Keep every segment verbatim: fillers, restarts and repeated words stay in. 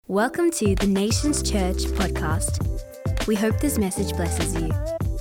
Welcome to the Nations Church podcast. We hope this message blesses you.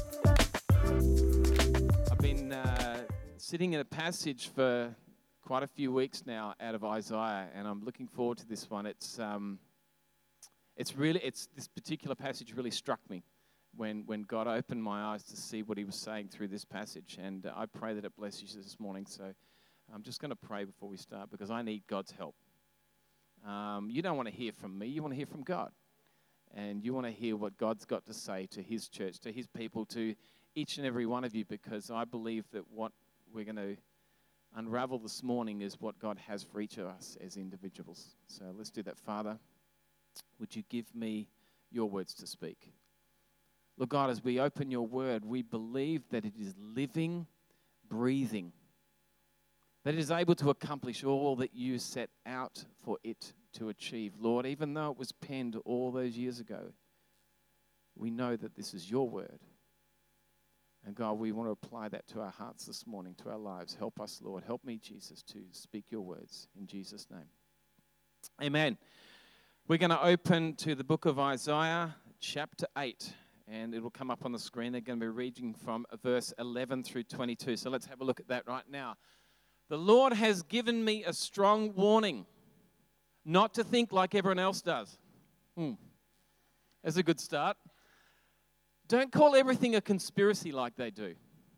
I've been uh, sitting in a passage for quite a few weeks now out of Isaiah, and I'm looking forward to this one. It's um, it's really it's this particular passage really struck me when when God opened my eyes to see what He was saying through this passage, and uh, I pray that it blesses you this morning. So I'm just going to pray before we start because I need God's help. Um, you don't want to hear from me, you want to hear from God. And you want to hear what God's got to say to His church, to His people, to each and every one of you, because I believe that what we're going to unravel this morning is what God has for each of us as individuals. So let's do that. Father, would you give me your words to speak? Lord God, as we open your word, we believe that it is living, breathing, that it is able to accomplish all that you set out for it to achieve. Lord, even though it was penned all those years ago, we know that this is your word. And God, we want to apply that to our hearts this morning, to our lives. Help us, Lord. Help me, Jesus, to speak your words in Jesus' name. Amen. We're going to open to the book of Isaiah, chapter eight. And it will come up on the screen. They're going to be reading from verse eleven through twenty-two. So let's have a look at that right now. The Lord has given me a strong warning, not to think like everyone else does. Hmm. That's a good start. Don't call everything a conspiracy like they do.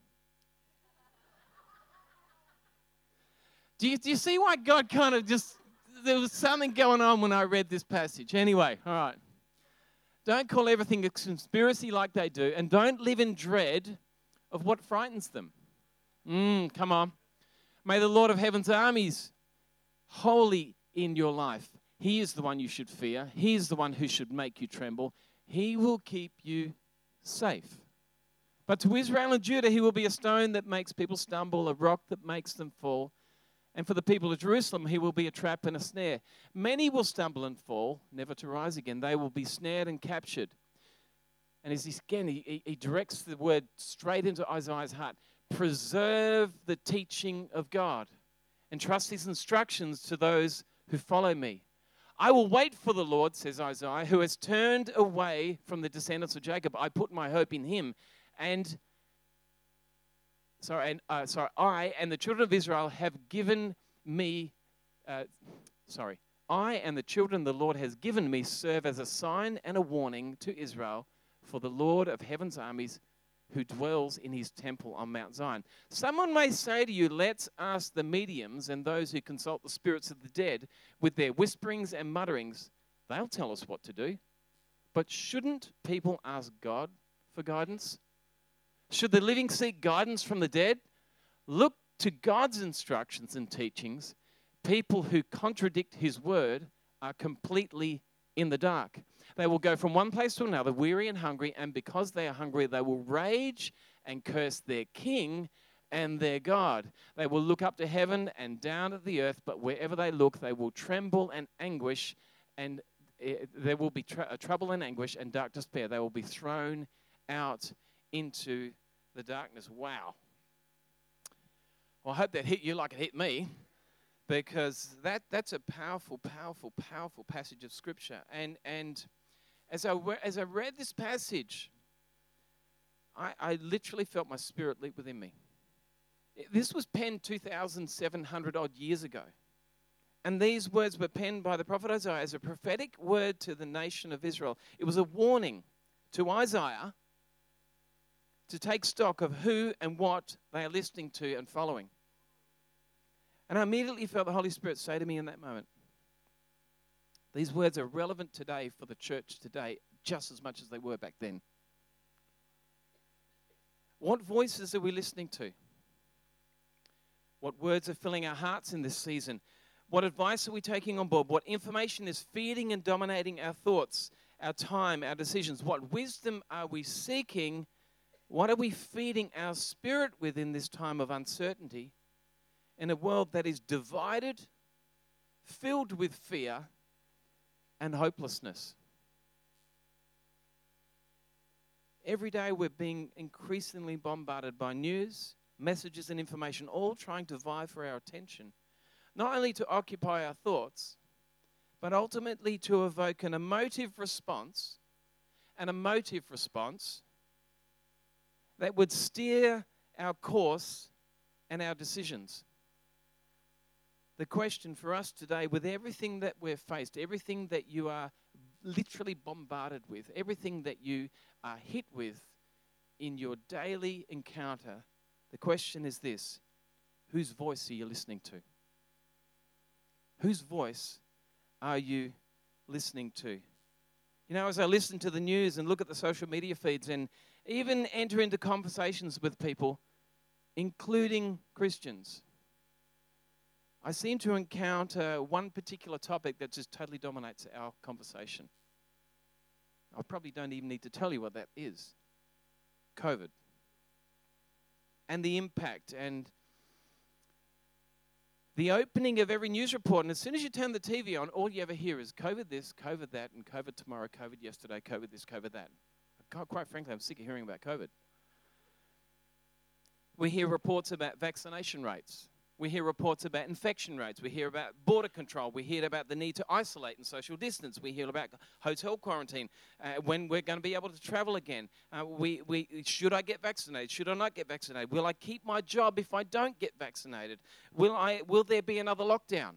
Do you, do you see why God kind of just, there was something going on when I read this passage. Anyway, all right. Don't call everything a conspiracy like they do, and don't live in dread of what frightens them. Mm, come on. May the Lord of heaven's armies holy in your life. He is the one you should fear. He is the one who should make you tremble. He will keep you safe. But to Israel and Judah, he will be a stone that makes people stumble, a rock that makes them fall. And for the people of Jerusalem, he will be a trap and a snare. Many will stumble and fall, never to rise again. They will be snared and captured. And as he, again, he, he directs the word straight into Isaiah's heart. Preserve the teaching of God and trust his instructions to those who follow me. I will wait for the Lord, says Isaiah, who has turned away from the descendants of Jacob. I put my hope in him. And sorry, and uh, sorry, I and the children of Israel have given me. Uh, sorry, I and the children the Lord has given me serve as a sign and a warning to Israel for the Lord of heaven's armies, who dwells in his temple on Mount Zion. Someone may say to you, let's ask the mediums and those who consult the spirits of the dead with their whisperings and mutterings. They'll tell us what to do. But shouldn't people ask God for guidance? Should the living seek guidance from the dead? Look to God's instructions and teachings. People who contradict his word are completely in the dark. They will go from one place to another, weary and hungry, and because they are hungry, they will rage and curse their king and their God. They will look up to heaven and down at the earth, but wherever they look, they will tremble and anguish, and uh, there will be tr- uh, trouble and anguish and dark despair. They will be thrown out into the darkness. Wow. Well, I hope that hit you like it hit me, because that, that's a powerful, powerful, powerful passage of Scripture. And and as I as I read this passage, I, I literally felt my spirit leap within me. This was penned two thousand seven hundred odd years ago. And these words were penned by the prophet Isaiah as a prophetic word to the nation of Israel. It was a warning to Isaiah to take stock of who and what they are listening to and following. And I immediately felt the Holy Spirit say to me in that moment, these words are relevant today for the church today just as much as they were back then. What voices are we listening to? What words are filling our hearts in this season? What advice are we taking on board? What information is feeding and dominating our thoughts, our time, our decisions? What wisdom are we seeking? What are we feeding our spirit with in this time of uncertainty? In a world that is divided, filled with fear and hopelessness. Every day we're being increasingly bombarded by news, messages and information, all trying to vie for our attention. Not only to occupy our thoughts, but ultimately to evoke an emotive response, an emotive response that would steer our course and our decisions. The question for us today, with everything that we're faced, everything that you are literally bombarded with, everything that you are hit with in your daily encounter, the question is this: whose voice are you listening to? Whose voice are you listening to? You know, as I listen to the news and look at the social media feeds and even enter into conversations with people, including Christians, I seem to encounter one particular topic that just totally dominates our conversation. I probably don't even need to tell you what that is. COVID. And the impact and the opening of every news report. And as soon as you turn the T V on, all you ever hear is COVID this, COVID that, and COVID tomorrow, COVID yesterday, COVID this, COVID that. Quite frankly, I'm sick of hearing about COVID. We hear reports about vaccination rates. We hear reports about infection rates. We hear about border control. We hear about the need to isolate and social distance. We hear about hotel quarantine, uh, when we're going to be able to travel again. Uh, we, we, should I get vaccinated? Should I not get vaccinated? Will I keep my job if I don't get vaccinated? Will I? Will there be another lockdown?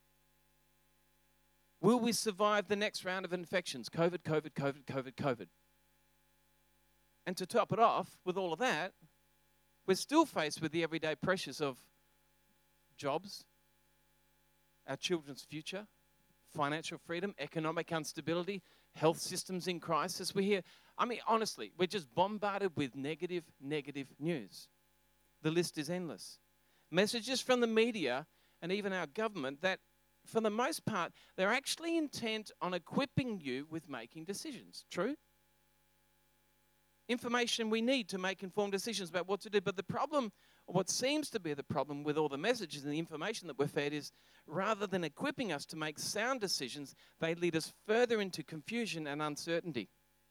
Will we survive the next round of infections? COVID, COVID, COVID, COVID, COVID. And to top it off with all of that, we're still faced with the everyday pressures of jobs, our children's future, financial freedom, economic instability, health systems in crisis. We hear, I mean, honestly, we're just bombarded with negative, negative news. The list is endless. Messages from the media and even our government that, for the most part, they're actually intent on equipping you with making decisions. True? Information we need to make informed decisions about what to do. But the problem, or what seems to be the problem with all the messages and the information that we're fed, is rather than equipping us to make sound decisions, they lead us further into confusion and uncertainty.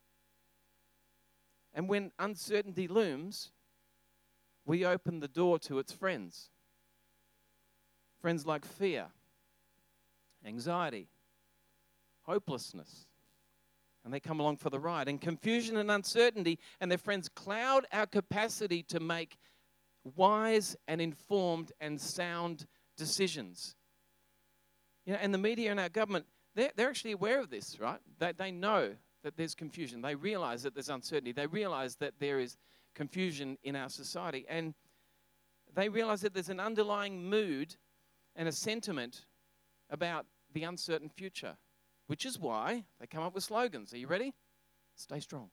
And when uncertainty looms, we open the door to its friends. Friends like fear, anxiety, hopelessness. And they come along for the ride. And confusion and uncertainty and their friends cloud our capacity to make wise and informed and sound decisions. You know, and the media and our government, they're, they're actually aware of this, right? They, they know that there's confusion. They realize that there's uncertainty. They realize that there is confusion in our society. And they realize that there's an underlying mood and a sentiment about the uncertain future. Which is why they come up with slogans. Are you ready? Stay strong.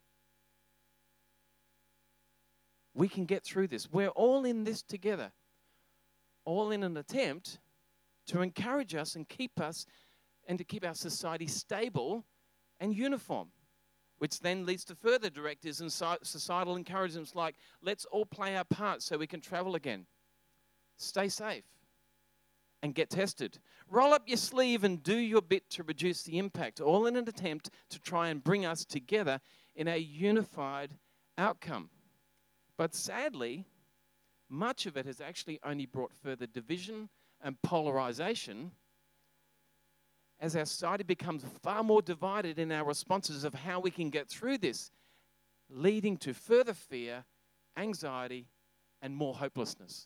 We can get through this. We're all in this together. All in an attempt to encourage us and keep us and to keep our society stable and uniform. Which then leads to further directives and societal encouragements like, let's all play our part so we can travel again. Stay safe. And get tested. Roll up your sleeve and do your bit to reduce the impact, all in an attempt to try and bring us together in a unified outcome. But sadly, much of it has actually only brought further division and polarization as our society becomes far more divided in our responses of how we can get through this, leading to further fear, anxiety, and more hopelessness.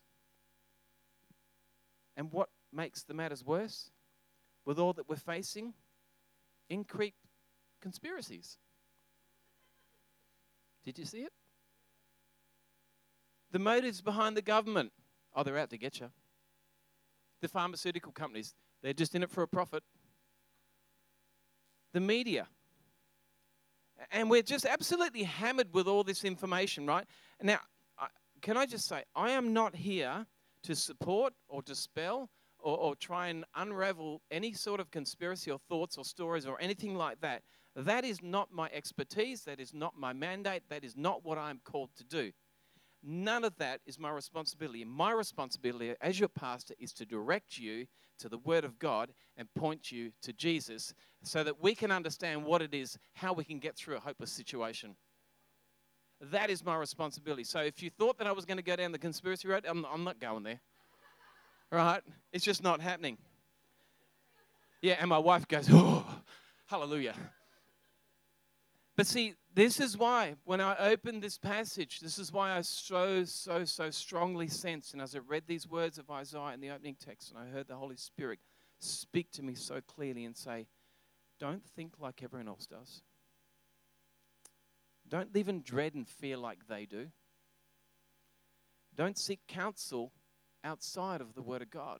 And what makes the matters worse, with all that we're facing, increased conspiracies. Did you see it? The motives behind the government, oh, they're out to get you. The pharmaceutical companies, they're just in it for a profit. The media. And we're just absolutely hammered with all this information, right? Now, can I just say, I am not here to support or dispel or, or try and unravel any sort of conspiracy or thoughts or stories or anything like that. That is not my expertise. That is not my mandate. That is not what I'm called to do. None of that is my responsibility. My responsibility as your pastor is to direct you to the Word of God and point you to Jesus so that we can understand what it is, how we can get through a hopeless situation. That is my responsibility. So if you thought that I was going to go down the conspiracy road, I'm, I'm not going there. Right? It's just not happening. Yeah, and my wife goes, oh, hallelujah. But see, this is why when I opened this passage, this is why I so, so, so strongly sensed, and as I read these words of Isaiah in the opening text, and I heard the Holy Spirit speak to me so clearly and say, don't think like everyone else does. Don't live in dread and fear like they do. Don't seek counsel outside of the Word of God.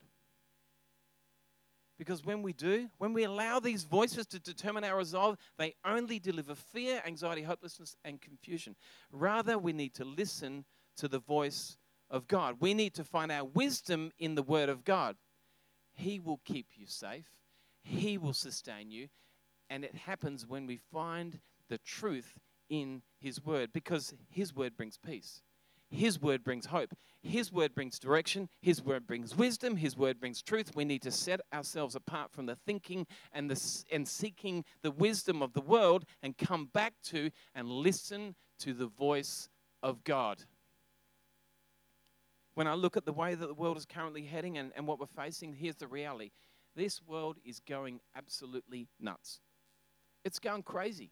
Because when we do, when we allow these voices to determine our resolve, they only deliver fear, anxiety, hopelessness, and confusion. Rather, we need to listen to the voice of God. We need to find our wisdom in the Word of God. He will keep you safe. He will sustain you. And it happens when we find the truth in His Word, because His Word brings peace. His Word brings hope. His Word brings direction. His Word brings wisdom. His Word brings truth. We need to set ourselves apart from the thinking and the and seeking the wisdom of the world and come back to and listen to the voice of God. When I look at the way that the world is currently heading and, and what we're facing, here's the reality. This world is going absolutely nuts. It's going crazy.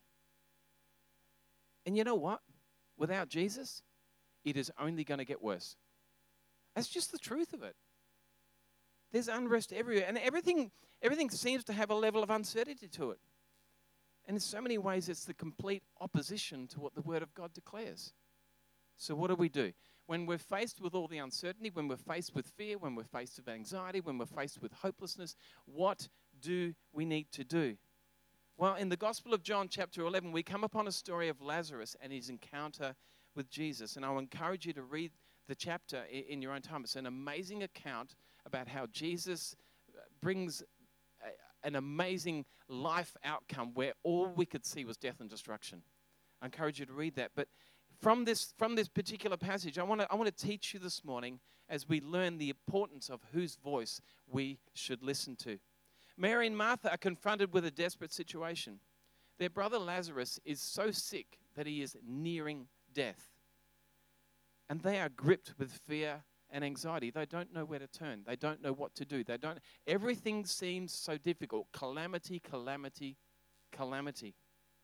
And you know what? Without Jesus, it is only going to get worse. That's just the truth of it. There's unrest everywhere, and everything, everything seems to have a level of uncertainty to it. And in so many ways, it's the complete opposition to what the Word of God declares. So what do we do? When we're faced with all the uncertainty, when we're faced with fear, when we're faced with anxiety, when we're faced with hopelessness, what do we need to do? Well, in the Gospel of John, chapter eleven, we come upon a story of Lazarus and his encounter with Jesus. And I'll encourage you to read the chapter in your own time. It's an amazing account about how Jesus brings a, an amazing life outcome where all we could see was death and destruction. I encourage you to read that. But from this from this particular passage, I want to I want to teach you this morning as we learn the importance of whose voice we should listen to. Mary and Martha are confronted with a desperate situation. Their brother Lazarus is so sick that he is nearing death. And they are gripped with fear and anxiety. They don't know where to turn. They don't know what to do. They don't. Everything seems so difficult. Calamity, calamity, calamity.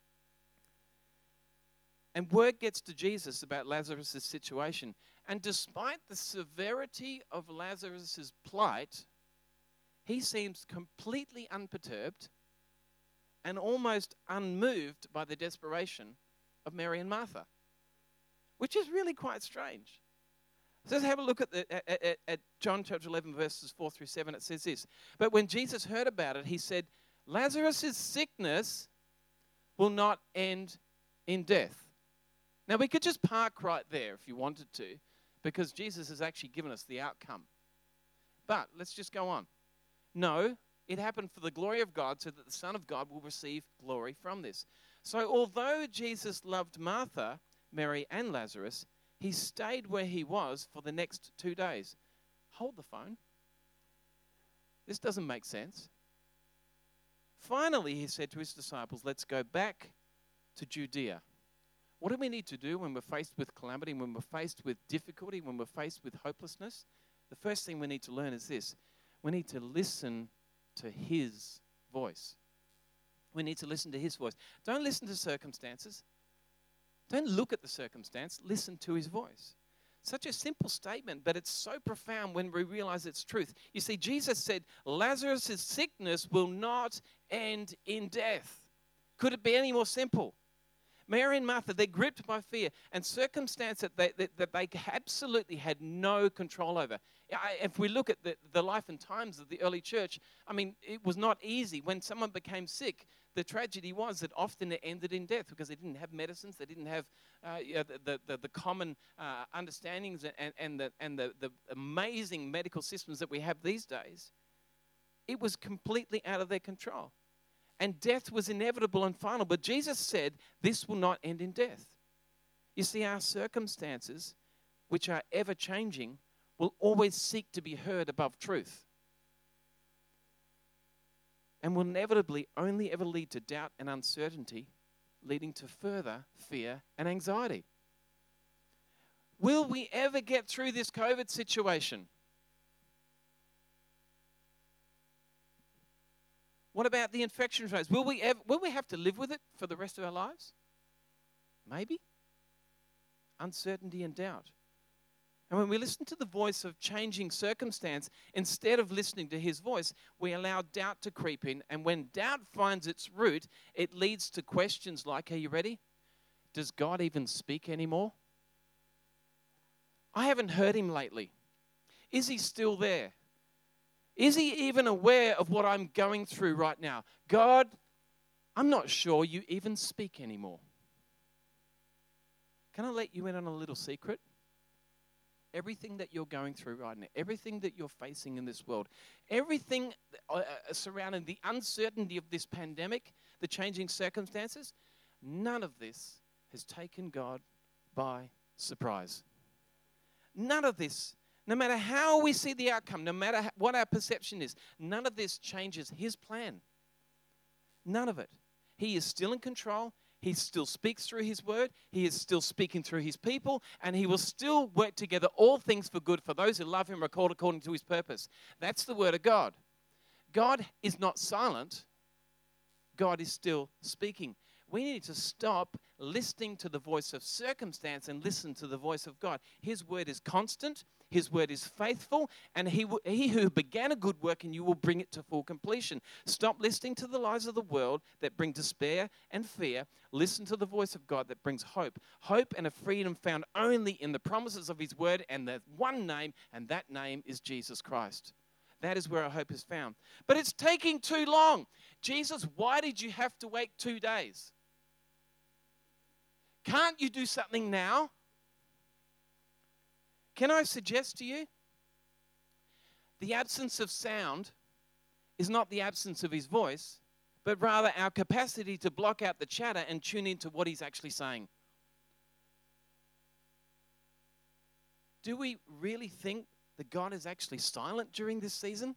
And word gets to Jesus about Lazarus' situation. And despite the severity of Lazarus' plight, he seems completely unperturbed and almost unmoved by the desperation of Mary and Martha, which is really quite strange. So let's have a look at, the, at, at, at John chapter eleven, verses four through seven. It says this, but when Jesus heard about it, he said, Lazarus' sickness will not end in death. Now, we could just park right there if you wanted to, because Jesus has actually given us the outcome. But let's just go on. No, it happened for the glory of God, so that the Son of God will receive glory from this. So although Jesus loved Martha, Mary, and Lazarus, he stayed where he was for the next two days. Hold the phone. This doesn't make sense. Finally, he said to his disciples, let's go back to Judea. What do we need to do when we're faced with calamity, when we're faced with difficulty, when we're faced with hopelessness? The first thing we need to learn is this. We need to listen to his voice. We need to listen to his voice. Don't listen to circumstances. Don't look at the circumstance. Listen to his voice. Such a simple statement, but it's so profound when we realize its truth. You see, Jesus said, Lazarus' sickness will not end in death. Could it be any more simple? Mary and Martha, they're gripped by fear and circumstance that they, that, that they absolutely had no control over. If we look at the, the life and times of the early church, I mean, it was not easy. When someone became sick, the tragedy was that often it ended in death because they didn't have medicines, they didn't have uh, you know, the, the, the common uh, understandings and, and, the, and the, the amazing medical systems that we have these days. It was completely out of their control. And death was inevitable and final. But Jesus said, this will not end in death. You see, our circumstances, which are ever-changing, will always seek to be heard above truth. And will inevitably only ever lead to doubt and uncertainty, leading to further fear and anxiety. Will we ever get through this COVID situation? What about the infection rates? Will we ever, will we have to live with it for the rest of our lives? Maybe. Uncertainty and doubt. And when we listen to the voice of changing circumstance, instead of listening to his voice, we allow doubt to creep in. And when doubt finds its root, it leads to questions like, are you ready? Does God even speak anymore? I haven't heard him lately. Is he still there? Is he even aware of what I'm going through right now? God, I'm not sure you even speak anymore. Can I let you in on a little secret? Everything that you're going through right now, everything that you're facing in this world, everything uh, surrounding the uncertainty of this pandemic, the changing circumstances, none of this has taken God by surprise. None of this, no matter how we see the outcome, no matter what our perception is, none of this changes his plan. None of it. He is still in control. He still speaks through his word. He is still speaking through his people. And he will still work together all things for good for those who love him, are called according to his purpose. That's the word of God. God is not silent. God is still speaking. We need to stop listening to the voice of circumstance and listen to the voice of God. His word is constant. His word is faithful, and he, will, he who began a good work in you will bring it to full completion. Stop listening to the lies of the world that bring despair and fear. Listen to the voice of God that brings hope. Hope and a freedom found only in the promises of his word and the one name, and that name is Jesus Christ. That is where our hope is found. But it's taking too long. Jesus, why did you have to wait two days? Can't you do something now? Can I suggest to you, the absence of sound is not the absence of his voice, but rather our capacity to block out the chatter and tune into what he's actually saying. Do we really think that God is actually silent during this season?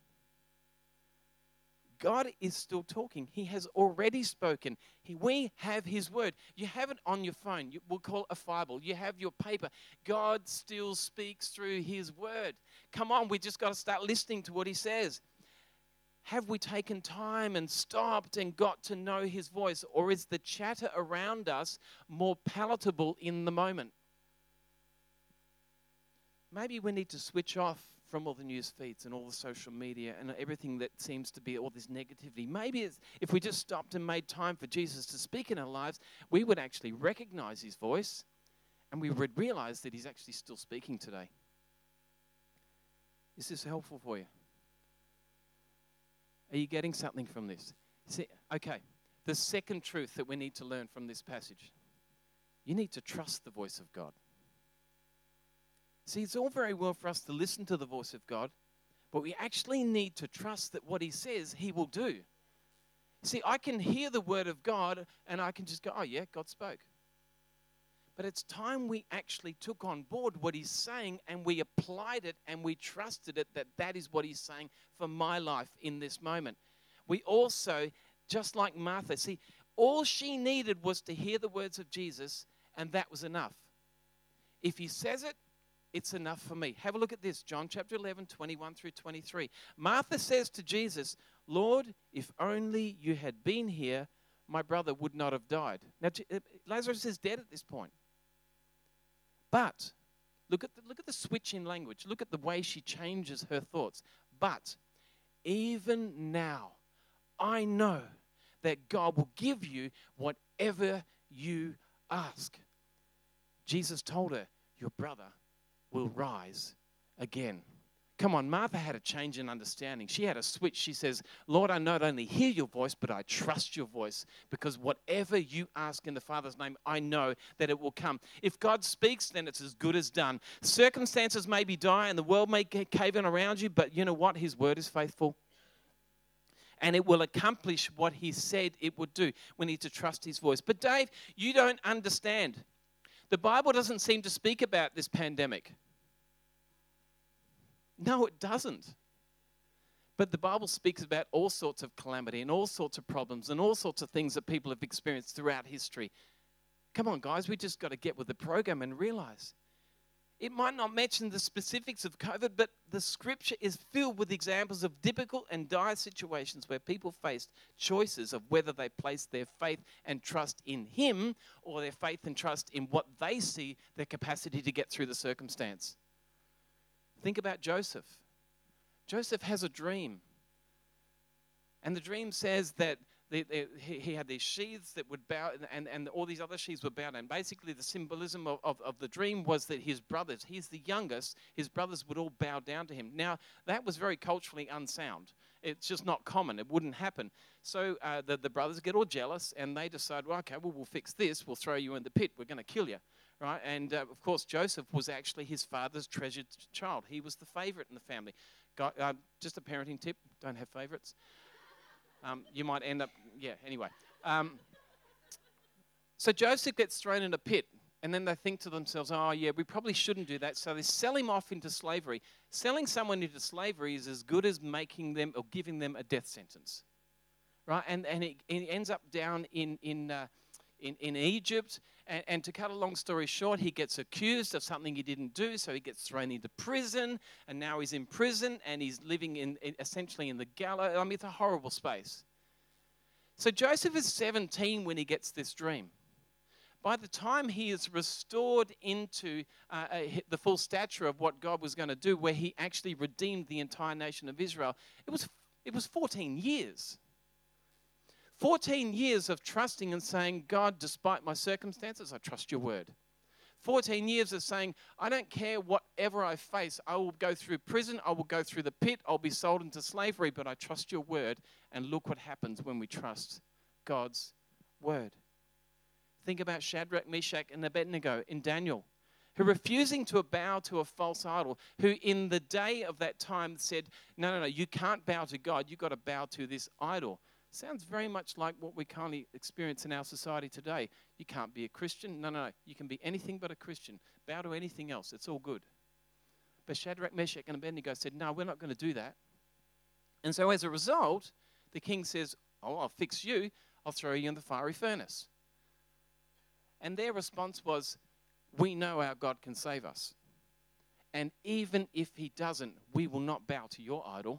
God is still talking. He has already spoken. He, we have his word. You have it on your phone. You, we'll call it a Bible. You have your paper. God still speaks through his word. Come on, we just got to start listening to what he says. Have we taken time and stopped and got to know his voice? Or is the chatter around us more palatable in the moment? Maybe we need to switch off from all the news feeds and all the social media and everything that seems to be all this negativity. Maybe it's, if we just stopped and made time for Jesus to speak in our lives, we would actually recognize his voice and we would realize that he's actually still speaking today. Is this helpful for you? Are you getting something from this? See, okay, the second truth that we need to learn from this passage, you need to trust the voice of God. See, it's all very well for us to listen to the voice of God, but we actually need to trust that what he says, he will do. See, I can hear the word of God and I can just go, oh yeah, God spoke. But it's time we actually took on board what he's saying and we applied it and we trusted it that that is what he's saying for my life in this moment. We also, just like Martha, see, all she needed was to hear the words of Jesus and that was enough. If he says it, it's enough for me. Have a look at this, John chapter eleven, twenty-one through twenty-three. Martha says to Jesus, Lord, if only you had been here, my brother would not have died. Now, Lazarus is dead at this point. But, look at the, look at the switch in language. Look at the way she changes her thoughts. But, even now, I know that God will give you whatever you ask. Jesus told her, your brother will rise again. Come on, Martha had a change in understanding. She had a switch. She says, Lord, I not only hear your voice, but I trust your voice because whatever you ask in the Father's name, I know that it will come. If God speaks, then it's as good as done. Circumstances may be dire and the world may cave in around you, but you know what? His word is faithful. And it will accomplish what he said it would do. We need to trust his voice. But Dave, you don't understand. The Bible doesn't seem to speak about this pandemic. No, it doesn't. But the Bible speaks about all sorts of calamity and all sorts of problems and all sorts of things that people have experienced throughout history. Come on, guys, we just got to get with the program and realize It might not mention the specifics of COVID, but the scripture is filled with examples of difficult and dire situations where people faced choices of whether they place their faith and trust in Him or their faith and trust in what they see their capacity to get through the circumstance. Think about Joseph. Joseph has a dream. And the dream says that the, the, he, he had these sheaths that would bow, and, and all these other sheaths would bow down. And basically, the symbolism of, of, of the dream was that his brothers, he's the youngest, his brothers would all bow down to him. Now, that was very culturally unsound. It's just not common. It wouldn't happen. So uh, the, the brothers get all jealous, and they decide, well, okay, well, we'll fix this. We'll throw you in the pit. We're going to kill you. Right? And, uh, of course, Joseph was actually his father's treasured child. He was the favorite in the family. Got, uh, just a parenting tip, don't have favorites. Um, you might end up, yeah, anyway. Um, so Joseph gets thrown in a pit, and then they think to themselves, oh, yeah, we probably shouldn't do that. So they sell him off into slavery. Selling someone into slavery is as good as making them or giving them a death sentence, right? And and it, it ends up down in in uh, in, in Egypt. And, and to cut a long story short, he gets accused of something he didn't do, so he gets thrown into prison, and now he's in prison, and he's living in, in essentially in the gallows. I mean, it's a horrible space. So Joseph is seventeen when he gets this dream. By the time he is restored into uh, the full stature of what God was going to do, where he actually redeemed the entire nation of Israel, it was it was fourteen years. fourteen years of trusting and saying, God, despite my circumstances, I trust your word. fourteen years of saying, I don't care whatever I face. I will go through prison. I will go through the pit. I'll be sold into slavery, but I trust your word. And look what happens when we trust God's word. Think about Shadrach, Meshach, and Abednego in Daniel, who refusing to bow to a false idol, who in the day of that time said, no, no, no, you can't bow to God. You've got to bow to this idol. Sounds very much like what we currently experience in our society today. You can't be a Christian. No, no, no. You can be anything but a Christian. Bow to anything else. It's all good. But Shadrach, Meshach, and Abednego said, no, we're not going to do that. And so as a result, the king says, oh, I'll fix you. I'll throw you in the fiery furnace. And their response was, we know our God can save us. And even if he doesn't, we will not bow to your idol.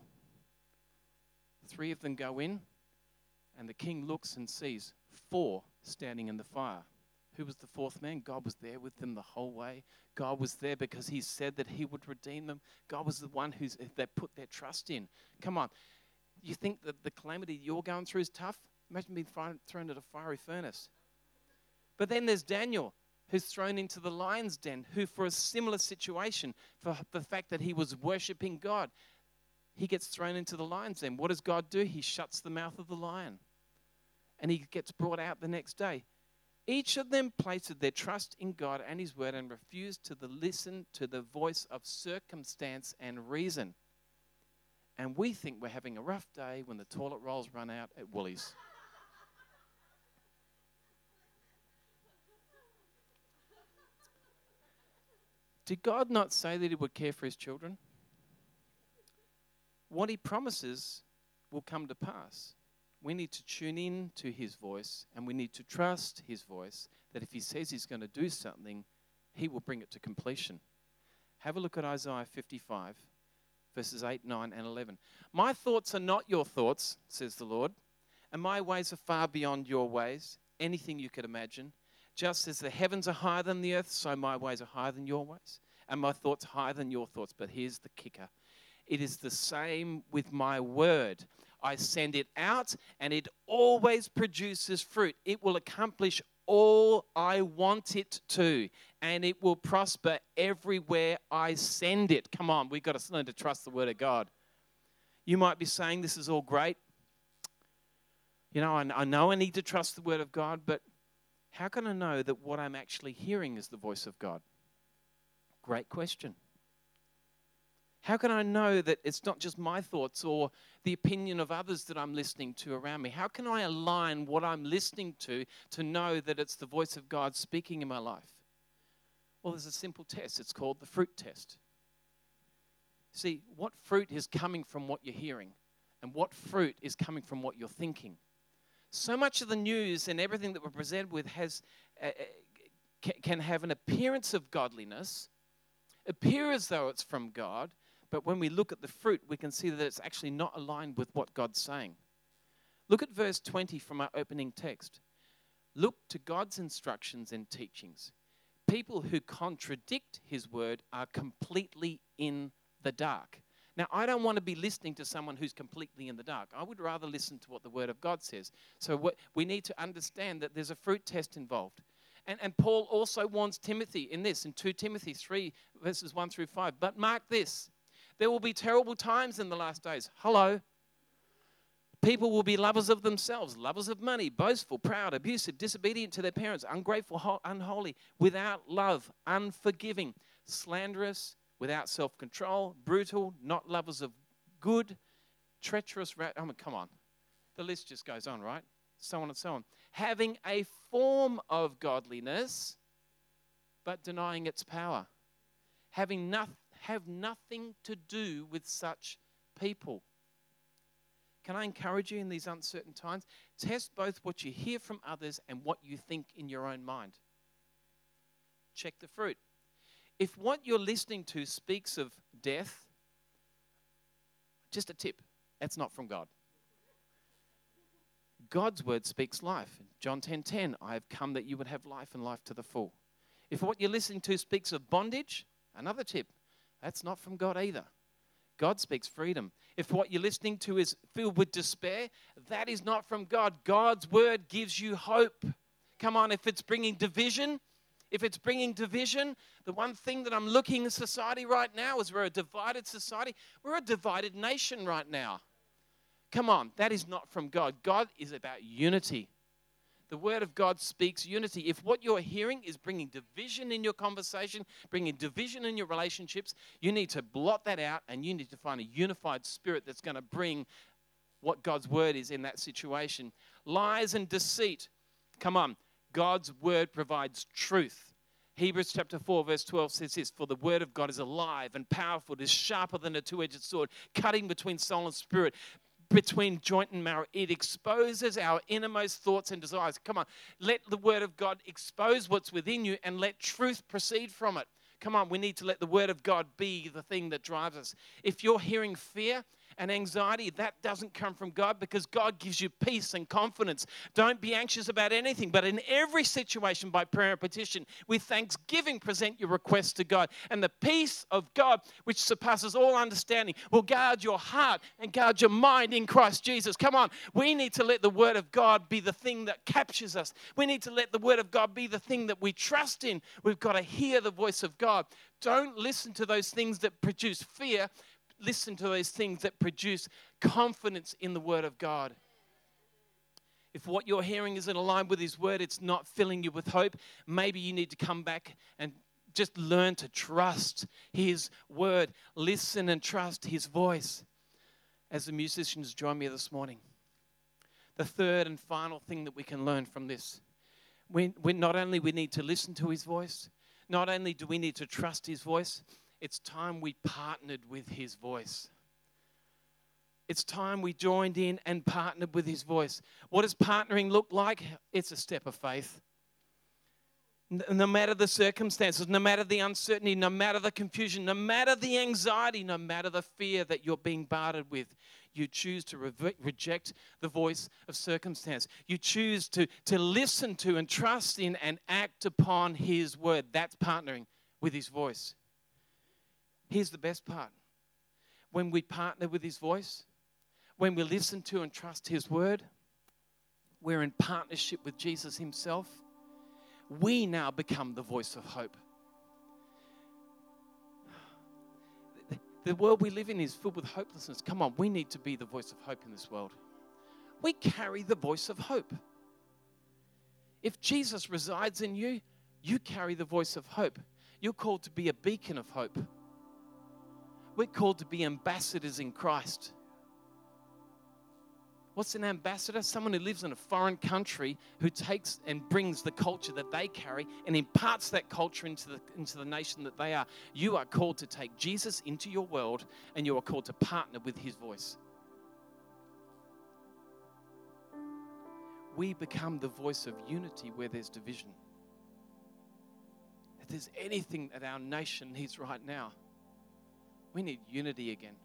Three of them go in. And the king looks and sees four standing in the fire. Who was the fourth man? God was there with them the whole way. God was there because he said that he would redeem them. God was the one who's they put their trust in. Come on. You think that the calamity you're going through is tough? Imagine being thrown into a fiery furnace. But then there's Daniel, who's thrown into the lion's den, who for a similar situation, for the fact that he was worshiping God, he gets thrown into the lion's den. What does God do? He shuts the mouth of the lion. And he gets brought out the next day. Each of them placed their trust in God and his word and refused to the listen to the voice of circumstance and reason. And we think we're having a rough day when the toilet rolls run out at Woolies. Did God not say that he would care for his children? What he promises will come to pass. We need to tune in to his voice, and we need to trust his voice, that if he says he's going to do something, he will bring it to completion. Have a look at Isaiah fifty-five, verses eight, nine, and eleven. My thoughts are not your thoughts, says the Lord, and my ways are far beyond your ways, anything you could imagine. Just as the heavens are higher than the earth, so my ways are higher than your ways, and my thoughts higher than your thoughts. But here's the kicker. It is the same with my word. I send it out, and it always produces fruit. It will accomplish all I want it to, and it will prosper everywhere I send it. Come on, we've got to learn to trust the word of God. You might be saying, this is all great. You know, I, I know I need to trust the word of God, but how can I know that what I'm actually hearing is the voice of God? Great question. How can I know that it's not just my thoughts or the opinion of others that I'm listening to around me? How can I align what I'm listening to to know that it's the voice of God speaking in my life? Well, there's a simple test. It's called the fruit test. See, what fruit is coming from what you're hearing, and what fruit is coming from what you're thinking? So much of the news and everything that we're presented with has uh, can have an appearance of godliness, appear as though it's from God, but when we look at the fruit, we can see that it's actually not aligned with what God's saying. Look at verse twenty from our opening text. Look to God's instructions and teachings. People who contradict his word are completely in the dark. Now, I don't want to be listening to someone who's completely in the dark. I would rather listen to what the word of God says. So what, we need to understand that there's a fruit test involved. And, and Paul also warns Timothy in this, in Second Timothy three, verses one through five. But mark this, there will be terrible times in the last days. Hello. People will be lovers of themselves, lovers of money, boastful, proud, abusive, disobedient to their parents, ungrateful, unholy, without love, unforgiving, slanderous, without self-control, brutal, not lovers of good, treacherous. Ra- I mean, come on. The list just goes on, right? So on and so on. Having a form of godliness, but denying its power. Having no- have nothing to do with such people. Can I encourage you in these uncertain times? Test both what you hear from others and what you think in your own mind. Check the fruit. If what you're listening to speaks of death, just a tip, that's not from God. God's word speaks life. John ten ten, I have come that you would have life and life to the full. If what you're listening to speaks of bondage, another tip, that's not from God either. God speaks freedom. If what you're listening to is filled with despair, that is not from God. God's word gives you hope. Come on, if it's bringing division, if it's bringing division, the one thing that I'm looking in society right now is we're a divided society. We're a divided nation right now. Come on, that is not from God. God is about unity. The word of God speaks unity. If what you're hearing is bringing division in your conversation, bringing division in your relationships, you need to blot that out and you need to find a unified spirit that's going to bring what God's word is in that situation. Lies and deceit. Come on. God's word provides truth. Hebrews chapter four verse twelve says this, for the word of God is alive and powerful. It is sharper than a two-edged sword, cutting between soul and spirit, between joint and marrow. It exposes our innermost thoughts and desires. Come on, let the word of God expose what's within you and let truth proceed from it. Come on, we need to let the word of God be the thing that drives us. If you're hearing fear and anxiety, that doesn't come from God, because God gives you peace and confidence. Don't be anxious about anything, but in every situation by prayer and petition, with thanksgiving, present your requests to God. And the peace of God, which surpasses all understanding, will guard your heart and guard your mind in Christ Jesus. Come on, we need to let the word of God be the thing that captures us. We need to let the word of God be the thing that we trust in. We've got to hear the voice of God. Don't listen to those things that produce fear. Listen to those things that produce confidence in the word of God. If what you're hearing isn't aligned with his word, it's not filling you with hope, maybe you need to come back and just learn to trust his word. Listen and trust his voice. As the musicians join me this morning, the third and final thing that we can learn from this, we, we not only we need to listen to his voice, not only do we need to trust his voice, it's time we partnered with his voice. It's time we joined in and partnered with his voice. What does partnering look like? It's a step of faith. No matter the circumstances, no matter the uncertainty, no matter the confusion, no matter the anxiety, no matter the fear that you're being bartered with, you choose to re- reject the voice of circumstance. You choose to, to listen to and trust in and act upon his word. That's partnering with his voice. Here's the best part. When we partner with his voice, when we listen to and trust his word, we're in partnership with Jesus himself. We now become the voice of hope. The world we live in is filled with hopelessness. Come on, we need to be the voice of hope in this world. We carry the voice of hope. If Jesus resides in you, you carry the voice of hope. You're called to be a beacon of hope. We're called to be ambassadors in Christ. What's an ambassador? Someone who lives in a foreign country who takes and brings the culture that they carry and imparts that culture into the, into the nation that they are. You are called to take Jesus into your world, and you are called to partner with his voice. We become the voice of unity where there's division. If there's anything that our nation needs right now, we need unity again.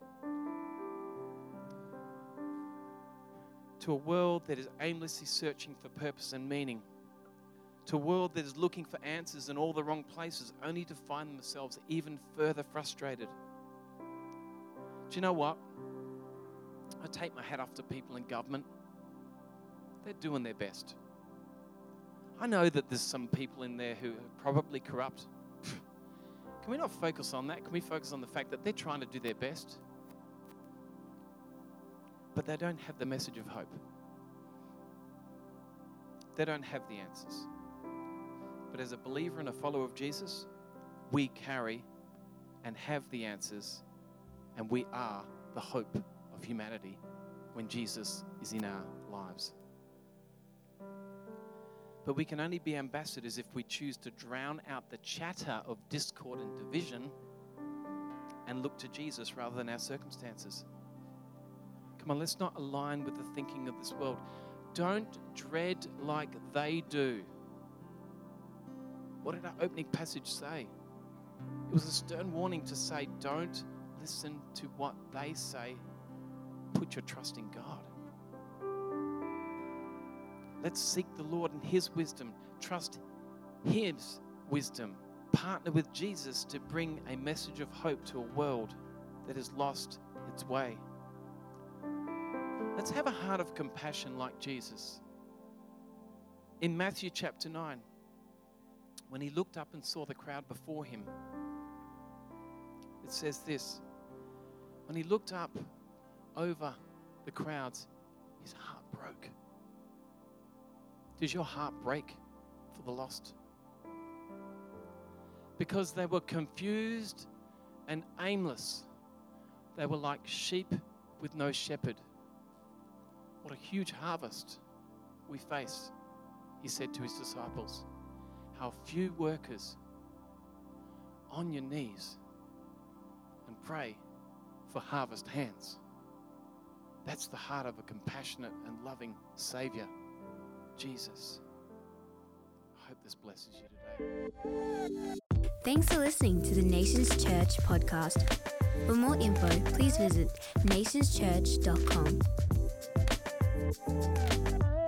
To a world that is aimlessly searching for purpose and meaning. To a world that is looking for answers in all the wrong places, only to find themselves even further frustrated. Do you know what? I take my hat off to people in government. They're doing their best. I know that there's some people in there who are probably corrupt. Can we not focus on that? Can we focus on the fact that they're trying to do their best? But they don't have the message of hope. They don't have the answers. But as a believer and a follower of Jesus, we carry and have the answers, and we are the hope of humanity when Jesus is in our lives. But we can only be ambassadors if we choose to drown out the chatter of discord and division and look to Jesus rather than our circumstances. Come on, let's not align with the thinking of this world. Don't dread like they do. What did our opening passage say? It was a stern warning to say, don't listen to what they say. Put your trust in God. Let's seek the Lord and His wisdom. Trust His wisdom. Partner with Jesus to bring a message of hope to a world that has lost its way. Let's have a heart of compassion like Jesus. In Matthew chapter nine, when He looked up and saw the crowd before Him, it says this: when He looked up over the crowds, His heart broke. Does your heart break for the lost? Because they were confused and aimless. They were like sheep with no shepherd. What a huge harvest we face, He said to His disciples. How few workers. On your knees and pray for harvest hands. That's the heart of a compassionate and loving Savior, Jesus. I hope this blesses you today. Thanks for listening to the Nations Church podcast. For more info, please visit nations church dot com.